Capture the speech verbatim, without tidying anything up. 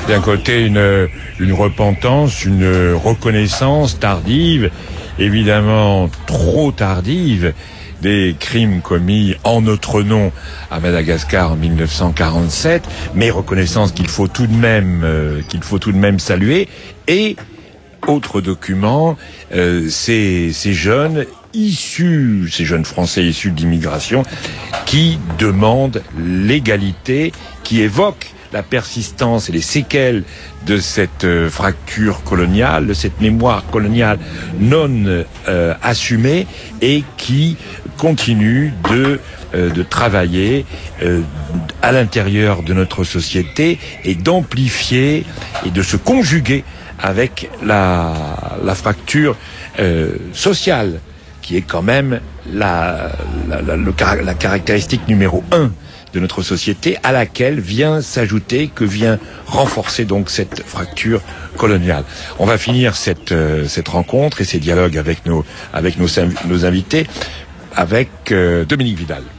D'un côté, une, une repentance, une reconnaissance tardive, évidemment trop tardive, des crimes commis en notre nom à Madagascar en mille neuf cent quarante-sept, mais reconnaissance qu'il faut tout de même, euh, qu'il faut tout de même saluer. Et autre document, euh, ces, ces jeunes issus, ces jeunes Français issus de l'immigration, qui demandent l'égalité, qui évoquent la persistance et les séquelles de cette euh, fracture coloniale, de cette mémoire coloniale non euh, assumée, et qui continue de euh, de travailler euh, à l'intérieur de notre société et d'amplifier et de se conjuguer avec la la fracture euh, sociale, qui est quand même la la, la, le, la caractéristique numéro un de notre société, à laquelle vient s'ajouter, que vient renforcer donc cette fracture coloniale. On va finir cette euh, cette rencontre et ces dialogues avec nos avec nos nos invités avec euh, Dominique Vidal.